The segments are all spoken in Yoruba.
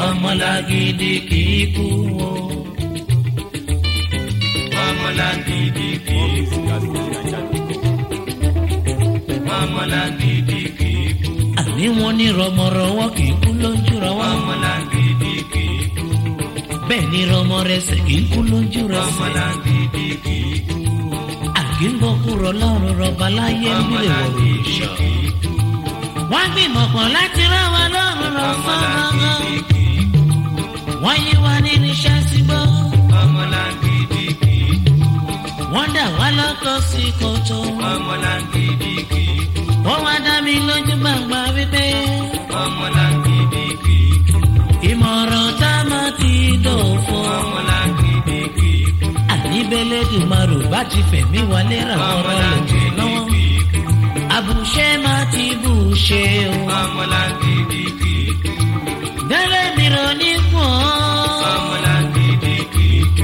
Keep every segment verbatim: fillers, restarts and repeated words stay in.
ọmọlàgídí kì í kú o. ọmọlàgídí kì í kú. ọmọlàgídí kì í kú. àní wọn ní rọmọrọwọ kì í kú lójú rọwọ. ọmọlàgídí kì í kú. bẹ́ẹ̀ ni rọmọ rẹsẹ̀ kì í kú lójú rẹsẹ̀. ọmọlàgídí kì í kú. àkíngbọ́kúrọ̀ lọ́rùn rọba láyé nílé wọ̀rọ̀ ìṣọ̀. wọ́n gbìmọ̀ pọ̀ láti rán wa lọ́rùn lọ fọ́nrán. wọ́n yí wa nínú iṣẹ́ sígbó. ọmọlàgídí kì í kú. wọ́n dà wá lọ́kọ̀ sí kòtò. ọmọlàgídí kì í kú. ó wá dá mi lójú gbàngbà wípé. ọmọlàgídí kì í kú. ìmọ̀ràn tá a máa ti dòfo. ọmọlàgídí kì í kú. àníbẹ̀lẹ̀ dùmarò bá ti fẹ̀mí wọlé rà ọ̀rọ̀ lòdì lọ́wọ́. àbùṣe máa ti bùṣe o. ọmọlàgídí kì í kú. délé mi rò ní kú o. ọmọlàgídí kì í kú.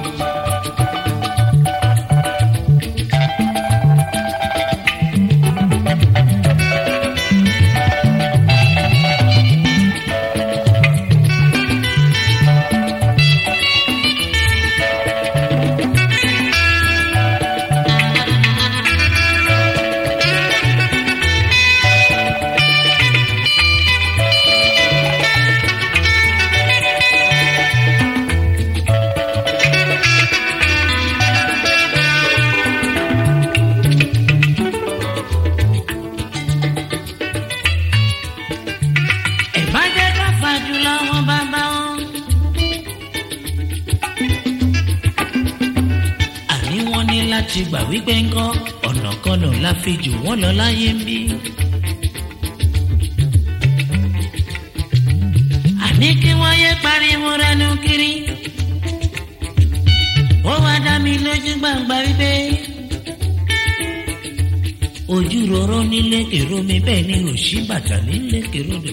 láti gbà wípé ńkọ́ ọ̀nà kọ́nà la fi jù wọ́n lọ láyé ń bí. àní kí wọ́n yé pariwo rẹnu kiri. ó wá dá mi lójú gbàngbà wípé ojú rọrọ nílé kèrò mi bẹ́ẹ̀ ni òṣì bàtà nílé kèrò dò.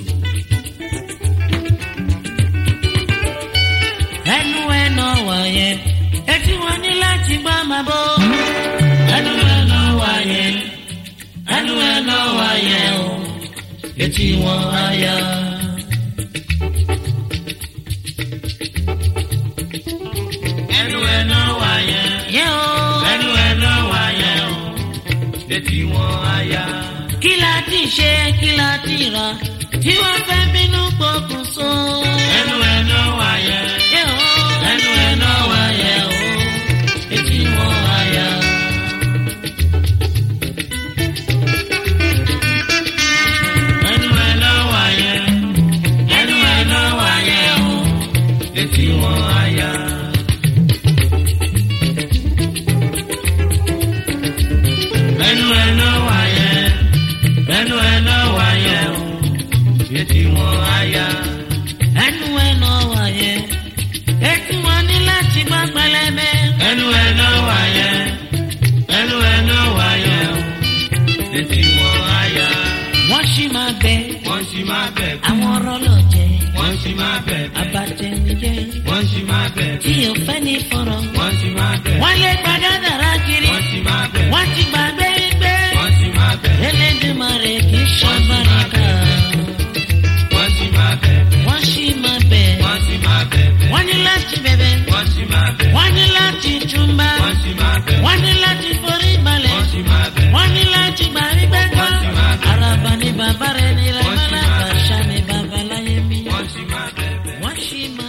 ẹnu ẹnà wọ̀nyẹ etí wọn ní láti gbọ́ máa bọ́. ẹnu ẹnà wọ̀nyẹ ẹnu ẹnà wọ̀nyẹ o etí wọn á yá. ẹnu ẹnà wọ̀nyẹ ẹnu ẹnà wọ̀nyẹ o etí wọn á yá. kí la ti ṣe kí la ti rà tí wọ́n fẹ́ bínú pokùnso. ẹnu ẹnà wọ̀nyẹ ẹnu ẹnà wọ̀nyẹ o etí wọn á yá. ẹnu ẹnà wọ̀nyẹ ẹnu ẹnà wọ̀nyẹ o etí wọn á yá. ẹnu ẹnà wọ̀nyẹ ẹnu ẹnà wọ̀nyẹ o etí wọn á yá. ẹnu ẹnà wọ̀nyẹ etí wọn ní láti gbọ́ pẹlẹbẹ. ẹnu ẹnà wọ̀nyẹ ẹnu ẹnà wọ̀nyẹ o etí wọn á yá. wọ́n sì máa bẹ wọ́n sì máa bẹ àwọn ọ̀rọ̀ lọ jẹ wọ́n sì máa bẹ abatẹnijẹ wọ́n sì máa bẹ tí o fẹ́ ní fọ̀rọ̀ wọ́n sì máa bẹ wọ́n lé padà dára kiri wọ́n sì máa bẹ wọ́n ti gbàgbé gbé wọ́n sì máa bẹ Elédùmarè kì í ṣàbáríkà wọ́n sì máa bẹ wọ́n sì máa bẹ wọ́n sì máa bẹ wọ́n ní láti bẹ̀bẹ̀ wọ́n sì máa bẹ wọ́n ní láti túmbà wọ́n sì máa bẹ wọ́n ní láti forí balẹ̀ wọ́n sì máa bẹ wọ́n ní láti gbàrí gbẹ́gbọ́ araba ní bàbá rẹ̀ ní lẹ́mọ́lá bàṣà ní bàbá láyé mi wọ́n sì máa bẹ wọ́n sì máa.